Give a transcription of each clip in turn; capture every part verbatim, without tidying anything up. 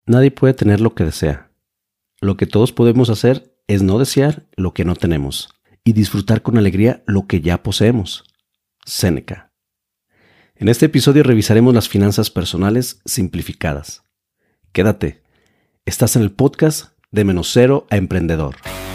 Nadie puede tener lo que desea. Lo que todos podemos hacer es no desear lo que no tenemos y disfrutar con alegría lo que ya poseemos. Séneca. En este episodio revisaremos las finanzas personales simplificadas. Quédate. Estás en el podcast de Menos Cero a Emprendedor.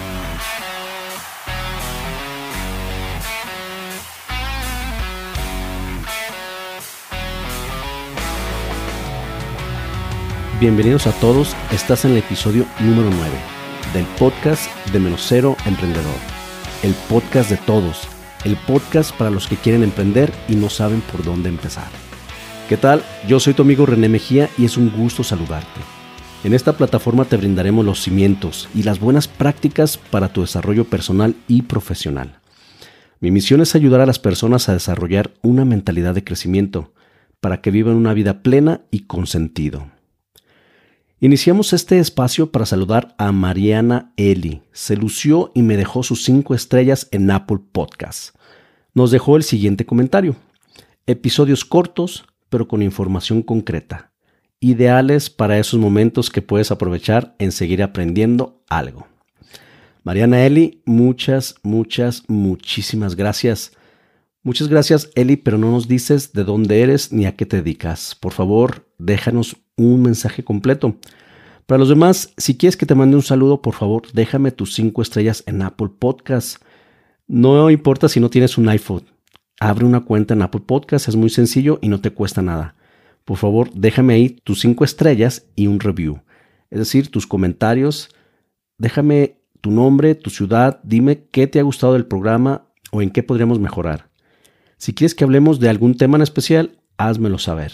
Bienvenidos a todos, estás en el episodio número nueve del podcast de Menos Cero a Emprendedor. El podcast de todos, el podcast para los que quieren emprender y no saben por dónde empezar. ¿Qué tal? Yo soy tu amigo René Mejía y es un gusto saludarte. En esta plataforma te brindaremos los cimientos y las buenas prácticas para tu desarrollo personal y profesional. Mi misión es ayudar a las personas a desarrollar una mentalidad de crecimiento para que vivan una vida plena y con sentido. Iniciamos este espacio para saludar a Mariana Eli. Se lució y me dejó sus cinco estrellas en Apple Podcasts. Nos dejó el siguiente comentario. Episodios cortos, pero con información concreta. Ideales para esos momentos que puedes aprovechar en seguir aprendiendo algo. Mariana Eli, muchas, muchas, muchísimas gracias. Muchas gracias, Eli, pero no nos dices de dónde eres ni a qué te dedicas. Por favor, déjanos un mensaje completo. Para los demás, si quieres que te mande un saludo, por favor, déjame tus cinco estrellas en Apple Podcasts. No importa si no tienes un iPhone. Abre una cuenta en Apple Podcasts, es muy sencillo y no te cuesta nada. Por favor, déjame ahí tus cinco estrellas y un review. Es decir, tus comentarios. Déjame tu nombre, tu ciudad, dime qué te ha gustado del programa o en qué podríamos mejorar. Si quieres que hablemos de algún tema en especial, házmelo saber.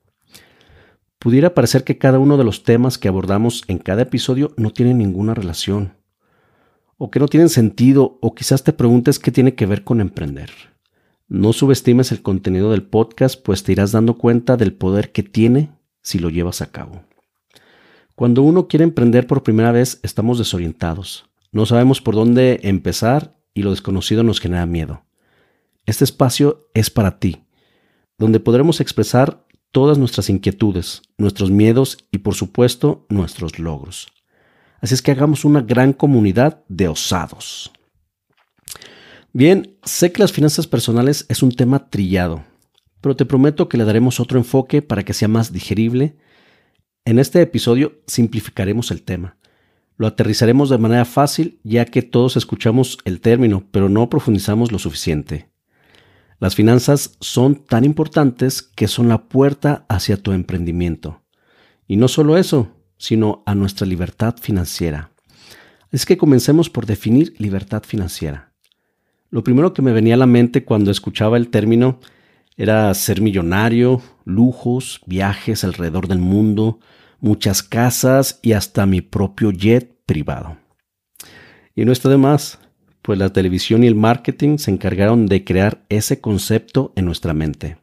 Pudiera parecer que cada uno de los temas que abordamos en cada episodio no tienen ninguna relación, o que no tienen sentido, o quizás te preguntes qué tiene que ver con emprender. No subestimes el contenido del podcast, pues te irás dando cuenta del poder que tiene si lo llevas a cabo. Cuando uno quiere emprender por primera vez, estamos desorientados. No sabemos por dónde empezar y lo desconocido nos genera miedo. Este espacio es para ti, donde podremos expresar todas nuestras inquietudes, nuestros miedos y, por supuesto, nuestros logros. Así es que hagamos una gran comunidad de osados. Bien, sé que las finanzas personales es un tema trillado, pero te prometo que le daremos otro enfoque para que sea más digerible. En este episodio simplificaremos el tema. Lo aterrizaremos de manera fácil, ya que todos escuchamos el término, pero no profundizamos lo suficiente. Las finanzas son tan importantes que son la puerta hacia tu emprendimiento. Y no solo eso, sino a nuestra libertad financiera. Es que comencemos por definir libertad financiera. Lo primero que me venía a la mente cuando escuchaba el término era ser millonario, lujos, viajes alrededor del mundo, muchas casas y hasta mi propio jet privado. Y no está de más, pues la televisión y el marketing se encargaron de crear ese concepto en nuestra mente.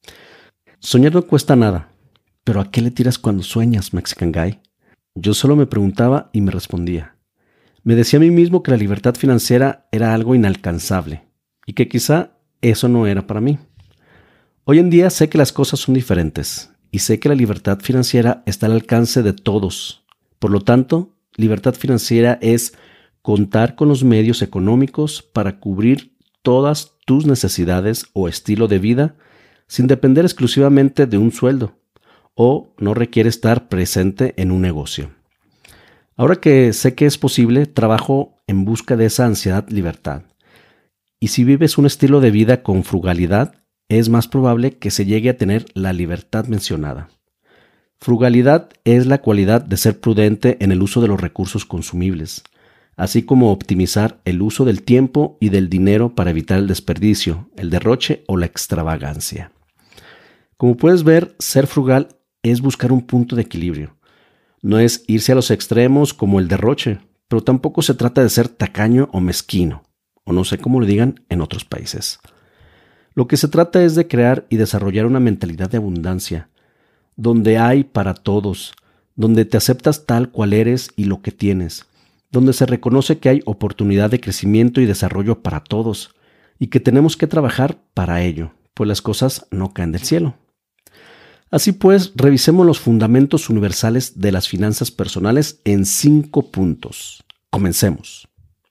Soñar no cuesta nada, pero ¿a qué le tiras cuando sueñas, Mexican Guy? Yo solo me preguntaba y me respondía. Me decía a mí mismo que la libertad financiera era algo inalcanzable y que quizá eso no era para mí. Hoy en día sé que las cosas son diferentes y sé que la libertad financiera está al alcance de todos. Por lo tanto, libertad financiera es contar con los medios económicos para cubrir todas tus necesidades o estilo de vida sin depender exclusivamente de un sueldo o no requiere estar presente en un negocio. Ahora que sé que es posible, trabajo en busca de esa ansiedad libertad. Y si vives un estilo de vida con frugalidad, es más probable que se llegue a tener la libertad mencionada. Frugalidad es la cualidad de ser prudente en el uso de los recursos consumibles, así como optimizar el uso del tiempo y del dinero para evitar el desperdicio, el derroche o la extravagancia. Como puedes ver, ser frugal es buscar un punto de equilibrio. No es irse a los extremos como el derroche, pero tampoco se trata de ser tacaño o mezquino, o no sé cómo lo digan en otros países. Lo que se trata es de crear y desarrollar una mentalidad de abundancia, donde hay para todos, donde te aceptas tal cual eres y lo que tienes, donde se reconoce que hay oportunidad de crecimiento y desarrollo para todos y que tenemos que trabajar para ello, pues las cosas no caen del cielo. Así pues, revisemos los fundamentos universales de las finanzas personales en cinco puntos. Comencemos.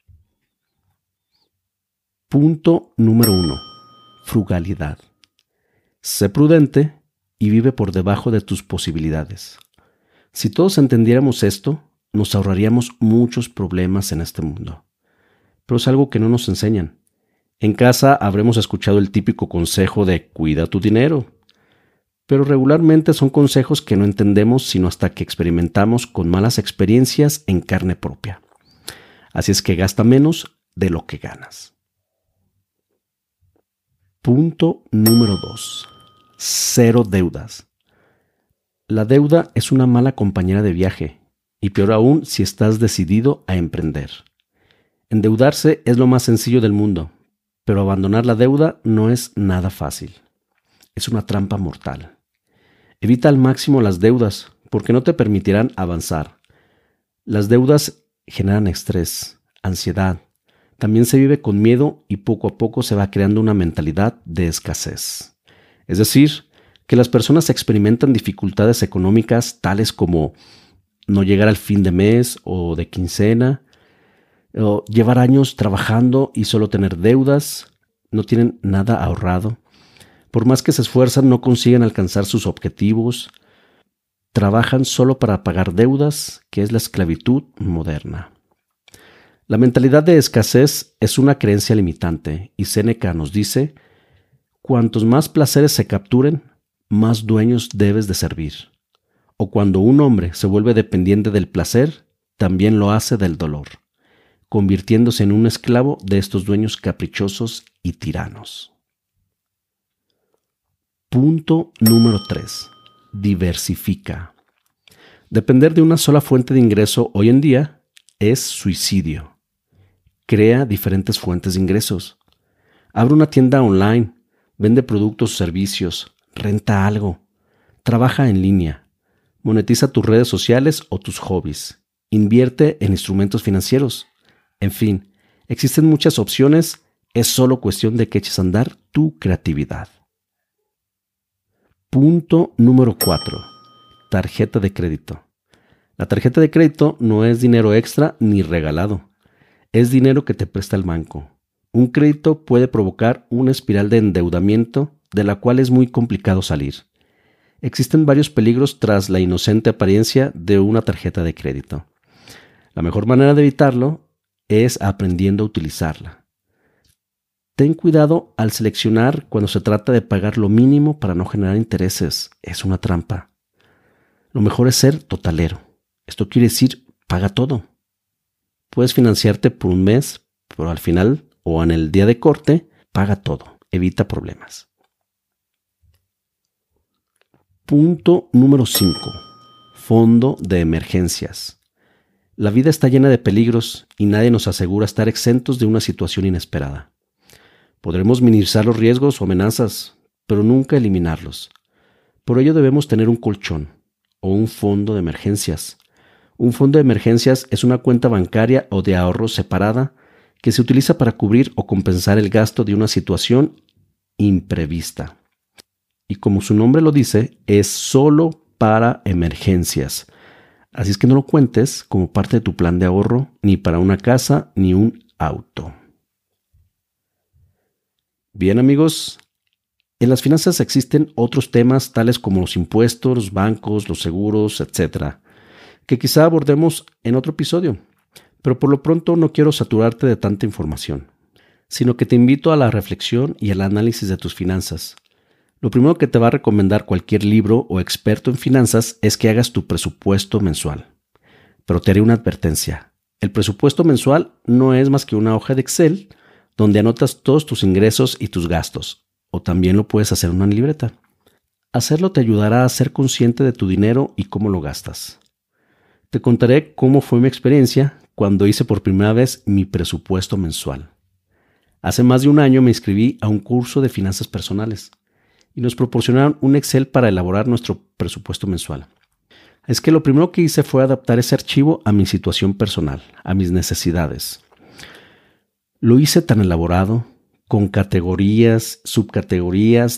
Punto número uno. Frugalidad. Sé prudente y vive por debajo de tus posibilidades. Si todos entendiéramos esto, nos ahorraríamos muchos problemas en este mundo. Pero es algo que no nos enseñan. En casa habremos escuchado el típico consejo de cuida tu dinero. Pero regularmente son consejos que no entendemos sino hasta que experimentamos con malas experiencias en carne propia. Así es que gasta menos de lo que ganas. Punto número dos. Cero deudas. La deuda es una mala compañera de viaje, y peor aún si estás decidido a emprender. Endeudarse es lo más sencillo del mundo, pero abandonar la deuda no es nada fácil. Es una trampa mortal. Evita al máximo las deudas, porque no te permitirán avanzar. Las deudas generan estrés, ansiedad. También se vive con miedo y poco a poco se va creando una mentalidad de escasez. Es decir, que las personas experimentan dificultades económicas tales como no llegar al fin de mes o de quincena, o llevar años trabajando y solo tener deudas, no tienen nada ahorrado. Por más que se esfuerzan, no consiguen alcanzar sus objetivos. Trabajan solo para pagar deudas, que es la esclavitud moderna. La mentalidad de escasez es una creencia limitante, y Séneca nos dice: cuantos más placeres se capturen, más dueños debes de servir. O cuando un hombre se vuelve dependiente del placer, también lo hace del dolor, convirtiéndose en un esclavo de estos dueños caprichosos y tiranos. Punto número tres. Diversifica. Depender de una sola fuente de ingreso hoy en día es suicidio. Crea diferentes fuentes de ingresos. Abre una tienda online, vende productos o servicios, renta algo, trabaja en línea, monetiza tus redes sociales o tus hobbies, invierte en instrumentos financieros. En fin, existen muchas opciones, es solo cuestión de que eches a andar tu creatividad. Punto número cuatro. Tarjeta de crédito. La tarjeta de crédito no es dinero extra ni regalado. Es dinero que te presta el banco. Un crédito puede provocar una espiral de endeudamiento de la cual es muy complicado salir. Existen varios peligros tras la inocente apariencia de una tarjeta de crédito. La mejor manera de evitarlo es aprendiendo a utilizarla. Ten cuidado al seleccionar cuando se trata de pagar lo mínimo para no generar intereses. Es una trampa. Lo mejor es ser totalero. Esto quiere decir, paga todo. Puedes financiarte por un mes, pero al final o en el día de corte, paga todo. Evita problemas. Punto número cinco. Fondo de emergencias. La vida está llena de peligros y nadie nos asegura estar exentos de una situación inesperada. Podremos minimizar los riesgos o amenazas, pero nunca eliminarlos. Por ello debemos tener un colchón o un fondo de emergencias. Un fondo de emergencias es una cuenta bancaria o de ahorro separada que se utiliza para cubrir o compensar el gasto de una situación imprevista. Y como su nombre lo dice, es solo para emergencias. Así es que no lo cuentes como parte de tu plan de ahorro, ni para una casa ni un auto. Bien, amigos, en las finanzas existen otros temas tales como los impuestos, los bancos, los seguros, etcétera, que quizá abordemos en otro episodio, pero por lo pronto no quiero saturarte de tanta información, sino que te invito a la reflexión y al análisis de tus finanzas. Lo primero que te va a recomendar cualquier libro o experto en finanzas es que hagas tu presupuesto mensual. Pero te haré una advertencia. El presupuesto mensual no es más que una hoja de Excel donde anotas todos tus ingresos y tus gastos, o también lo puedes hacer en una libreta. Hacerlo te ayudará a ser consciente de tu dinero y cómo lo gastas. Te contaré cómo fue mi experiencia cuando hice por primera vez mi presupuesto mensual. Hace más de un año me inscribí a un curso de finanzas personales y nos proporcionaron un Excel para elaborar nuestro presupuesto mensual. Es que lo primero que hice fue adaptar ese archivo a mi situación personal, a mis necesidades. Lo hice tan elaborado, con categorías, subcategorías,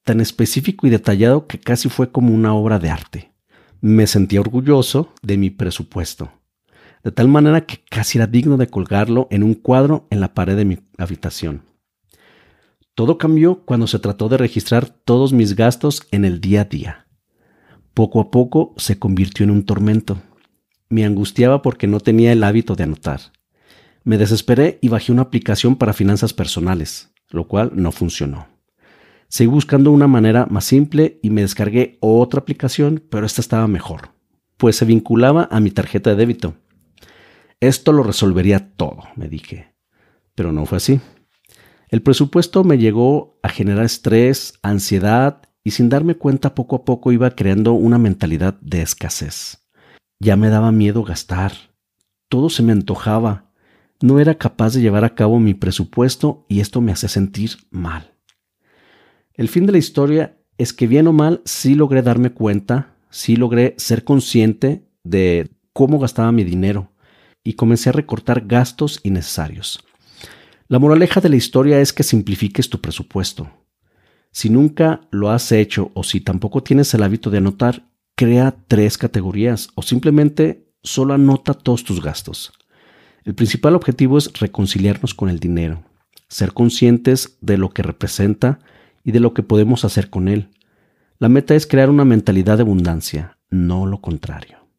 tan específico y detallado que casi fue como una obra de arte. Me sentía orgulloso de mi presupuesto, de tal manera que casi era digno de colgarlo en un cuadro en la pared de mi habitación. Todo cambió cuando se trató de registrar todos mis gastos en el día a día. Poco a poco se convirtió en un tormento. Me angustiaba porque no tenía el hábito de anotar. Me desesperé y bajé una aplicación para finanzas personales, lo cual no funcionó. Seguí buscando una manera más simple y me descargué otra aplicación, pero esta estaba mejor, pues se vinculaba a mi tarjeta de débito. Esto lo resolvería todo, me dije, pero no fue así. El presupuesto me llegó a generar estrés, ansiedad y sin darme cuenta poco a poco iba creando una mentalidad de escasez. Ya me daba miedo gastar, todo se me antojaba, no era capaz de llevar a cabo mi presupuesto y esto me hacía sentir mal. El fin de la historia es que bien o mal sí logré darme cuenta, sí logré ser consciente de cómo gastaba mi dinero y comencé a recortar gastos innecesarios. La moraleja de la historia es que simplifiques tu presupuesto. Si nunca lo has hecho o si tampoco tienes el hábito de anotar, crea tres categorías o simplemente solo anota todos tus gastos. El principal objetivo es reconciliarnos con el dinero, ser conscientes de lo que representa y de lo que podemos hacer con él. La meta es crear una mentalidad de abundancia, no lo contrario.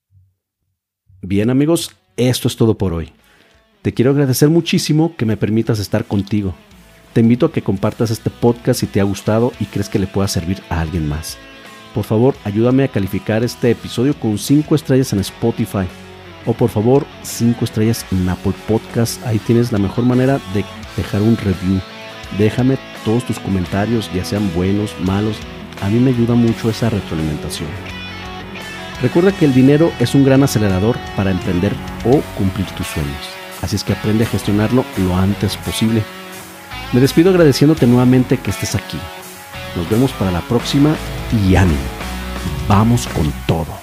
Bien amigos, esto es todo por hoy. Te quiero agradecer muchísimo que me permitas estar contigo. Te invito a que compartas este podcast si te ha gustado y crees que le pueda servir a alguien más. Por favor, ayúdame a calificar este episodio con cinco estrellas en Spotify. O por favor, cinco estrellas en Apple Podcast. Ahí tienes la mejor manera de dejar un review. Déjame todos tus comentarios, ya sean buenos, malos. A mí me ayuda mucho esa retroalimentación. Recuerda que el dinero es un gran acelerador para emprender o cumplir tus sueños. Así es que aprende a gestionarlo lo antes posible. Me despido agradeciéndote nuevamente que estés aquí. Nos vemos para la próxima y ánimo. Vamos con todo.